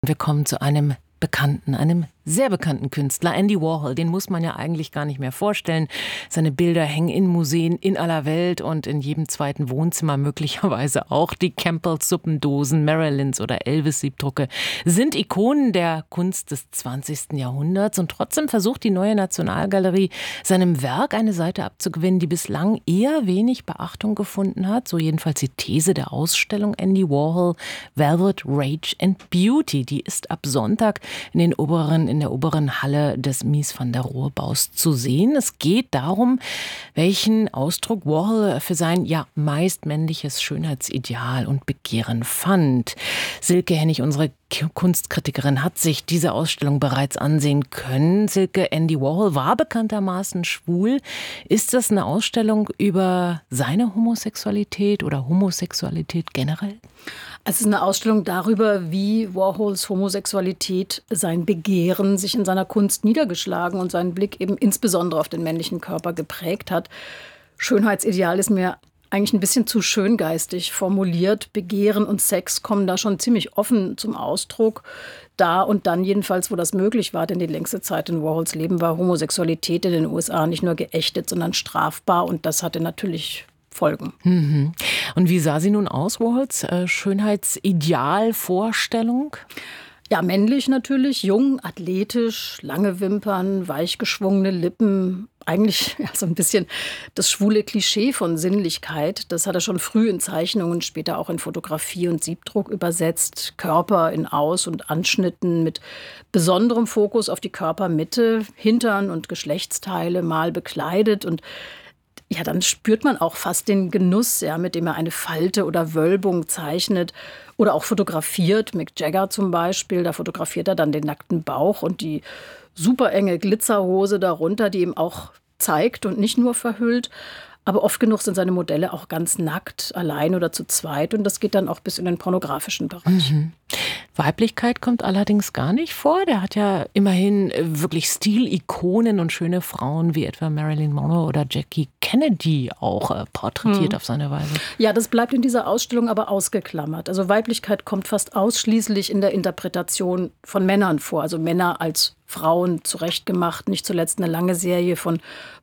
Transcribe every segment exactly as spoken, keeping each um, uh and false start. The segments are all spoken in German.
Wir kommen zu einem bekannten, einem sehr bekannten Künstler, Andy Warhol. Den muss man ja eigentlich gar nicht mehr vorstellen. Seine Bilder hängen in Museen in aller Welt und in jedem zweiten Wohnzimmer möglicherweise auch. Die Campbells Suppendosen, Marilyns oder Elvis-Siebdrucke sind Ikonen der Kunst des zwanzigsten Jahrhunderts. Und trotzdem versucht die Neue Nationalgalerie, seinem Werk eine Seite abzugewinnen, die bislang eher wenig Beachtung gefunden hat. So jedenfalls die These der Ausstellung Andy Warhol, Velvet, Rage and Beauty. Die ist ab Sonntag in den oberen in der oberen Halle des Mies van der Rohe Baus zu sehen. Es geht darum, welchen Ausdruck Warhol für sein ja meist männliches Schönheitsideal und Begehren fand. Silke Hennig, unsere Kunstkritikerin, hat sich diese Ausstellung bereits ansehen können. Silke, Andy Warhol war bekanntermaßen schwul. Ist das eine Ausstellung über seine Homosexualität oder Homosexualität generell? Es ist eine Ausstellung darüber, wie Warhols Homosexualität, sein Begehren sich in seiner Kunst niedergeschlagen und seinen Blick eben insbesondere auf den männlichen Körper geprägt hat. Schönheitsideal ist mir eigentlich ein bisschen zu schöngeistig formuliert. Begehren und Sex kommen da schon ziemlich offen zum Ausdruck. Da und dann jedenfalls, wo das möglich war, denn die längste Zeit in Warhols Leben war Homosexualität in den U S A nicht nur geächtet, sondern strafbar. Und das hatte natürlich Folgen. Mhm. Und wie sah sie nun aus, Warhols äh, Schönheitsidealvorstellung? Ja, männlich natürlich, jung, athletisch, lange Wimpern, weich geschwungene Lippen. Eigentlich ja, so ein bisschen das schwule Klischee von Sinnlichkeit. Das hat er schon früh in Zeichnungen, später auch in Fotografie und Siebdruck übersetzt. Körper in Aus- und Anschnitten mit besonderem Fokus auf die Körpermitte, Hintern und Geschlechtsteile mal bekleidet. Und ja, dann spürt man auch fast den Genuss, ja, mit dem er eine Falte oder Wölbung zeichnet oder auch fotografiert. Mick Jagger zum Beispiel, da fotografiert er dann den nackten Bauch und die super enge Glitzerhose darunter, die ihm auch zeigt und nicht nur verhüllt. Aber oft genug sind seine Modelle auch ganz nackt, allein oder zu zweit. Und das geht dann auch bis in den pornografischen Bereich. Mhm. Weiblichkeit kommt allerdings gar nicht vor. Der hat ja immerhin wirklich Stilikonen und schöne Frauen wie etwa Marilyn Monroe oder Jackie Kennedy auch äh, porträtiert mhm. auf seine Weise. Ja, das bleibt in dieser Ausstellung aber ausgeklammert. Also Weiblichkeit kommt fast ausschließlich in der Interpretation von Männern vor. Also Männer als Frauen zurechtgemacht. Nicht zuletzt eine lange Serie von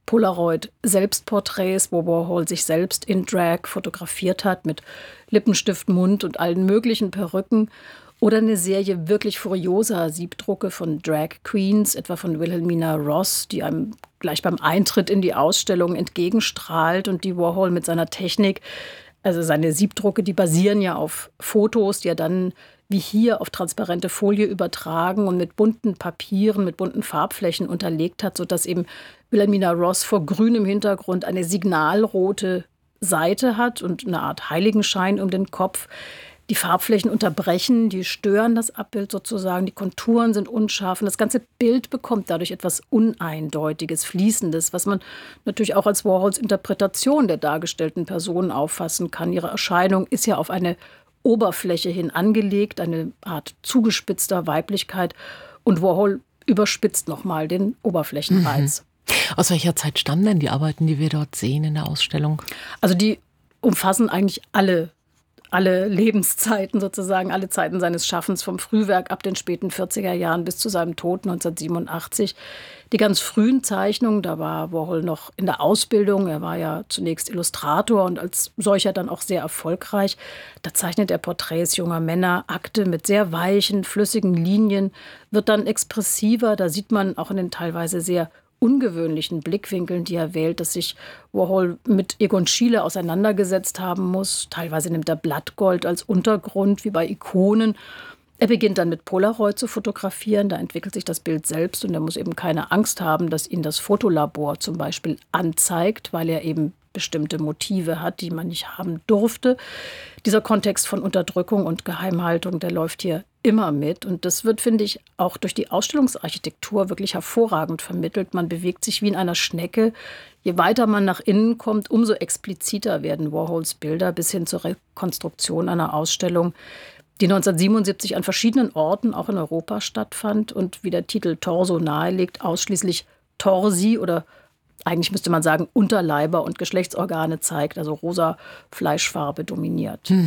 Polaroid-Selbstporträts, wo Warhol sich selbst in Drag fotografiert hat mit Lippenstift, Mund und allen möglichen Perücken. Oder eine Serie wirklich furioser Siebdrucke von Drag Queens, etwa von Wilhelmina Ross, die einem gleich beim Eintritt in die Ausstellung entgegenstrahlt und die Warhol mit seiner Technik, also seine Siebdrucke, die basieren ja auf Fotos, die er dann wie hier auf transparente Folie übertragen und mit bunten Papieren, mit bunten Farbflächen unterlegt hat, sodass eben Wilhelmina Ross vor grünem Hintergrund eine signalrote Seite hat und eine Art Heiligenschein um den Kopf. Die Farbflächen unterbrechen, die stören das Abbild sozusagen, die Konturen sind unscharf und das ganze Bild bekommt dadurch etwas Uneindeutiges, Fließendes, was man natürlich auch als Warhols Interpretation der dargestellten Personen auffassen kann. Ihre Erscheinung ist ja auf eine Oberfläche hin angelegt, eine Art zugespitzter Weiblichkeit und Warhol überspitzt nochmal den Oberflächenreiz. Mhm. Aus welcher Zeit stammen denn die Arbeiten, die wir dort sehen in der Ausstellung? Also die umfassen eigentlich alle alle Lebenszeiten sozusagen, alle Zeiten seines Schaffens, vom Frühwerk ab den späten vierziger Jahren bis zu seinem Tod neunzehnhundertsiebenundachtzig. Die ganz frühen Zeichnungen, da war Warhol noch in der Ausbildung, er war ja zunächst Illustrator und als solcher dann auch sehr erfolgreich. Da zeichnet er Porträts junger Männer, Akte mit sehr weichen, flüssigen Linien, wird dann expressiver, da sieht man auch in den teilweise sehr ungewöhnlichen Blickwinkeln, die er wählt, dass sich Warhol mit Egon Schiele auseinandergesetzt haben muss. Teilweise nimmt er Blattgold als Untergrund, wie bei Ikonen. Er beginnt dann mit Polaroid zu fotografieren, da entwickelt sich das Bild selbst und er muss eben keine Angst haben, dass ihn das Fotolabor zum Beispiel anzeigt, weil er eben bestimmte Motive hat, die man nicht haben durfte. Dieser Kontext von Unterdrückung und Geheimhaltung, der läuft hier immer mit. Und das wird, finde ich, auch durch die Ausstellungsarchitektur wirklich hervorragend vermittelt. Man bewegt sich wie in einer Schnecke. Je weiter man nach innen kommt, umso expliziter werden Warhols Bilder bis hin zur Rekonstruktion einer Ausstellung, die neunzehnhundertsiebenundsiebzig an verschiedenen Orten, auch in Europa, stattfand und, wie der Titel Torso nahelegt, ausschließlich Torsi oder eigentlich müsste man sagen Unterleiber und Geschlechtsorgane zeigt, also rosa Fleischfarbe dominiert. Mhm.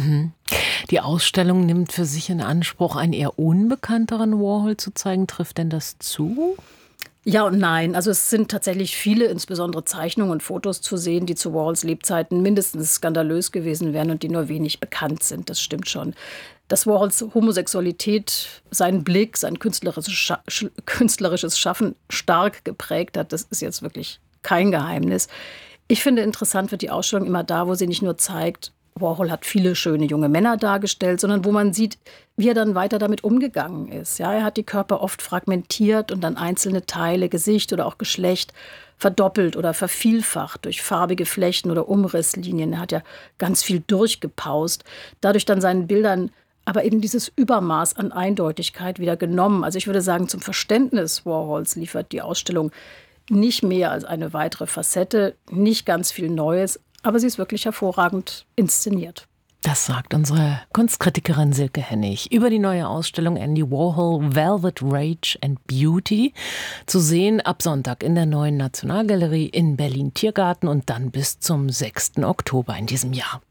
Die Ausstellung nimmt für sich in Anspruch, einen eher unbekannteren Warhol zu zeigen. Trifft denn das zu? Ja und nein. Also es sind tatsächlich viele, insbesondere Zeichnungen und Fotos zu sehen, die zu Warhols Lebzeiten mindestens skandalös gewesen wären und die nur wenig bekannt sind. Das stimmt schon. Dass Warhols Homosexualität seinen Blick, sein künstlerisches, Scha- künstlerisches Schaffen stark geprägt hat, das ist jetzt wirklich kein Geheimnis. Ich finde, interessant wird die Ausstellung immer da, wo sie nicht nur zeigt, Warhol hat viele schöne junge Männer dargestellt, sondern wo man sieht, wie er dann weiter damit umgegangen ist. Ja, er hat die Körper oft fragmentiert und dann einzelne Teile, Gesicht oder auch Geschlecht, verdoppelt oder vervielfacht durch farbige Flächen oder Umrisslinien. Er hat ja ganz viel durchgepaust, dadurch dann seinen Bildern aber eben dieses Übermaß an Eindeutigkeit wieder genommen. Also ich würde sagen, zum Verständnis Warhols liefert die Ausstellung nicht mehr als eine weitere Facette, nicht ganz viel Neues, aber sie ist wirklich hervorragend inszeniert. Das sagt unsere Kunstkritikerin Silke Hennig über die neue Ausstellung Andy Warhol Velvet Rage and Beauty. Zu sehen ab Sonntag in der Neuen Nationalgalerie in Berlin Tiergarten und dann bis zum sechsten Oktober in diesem Jahr.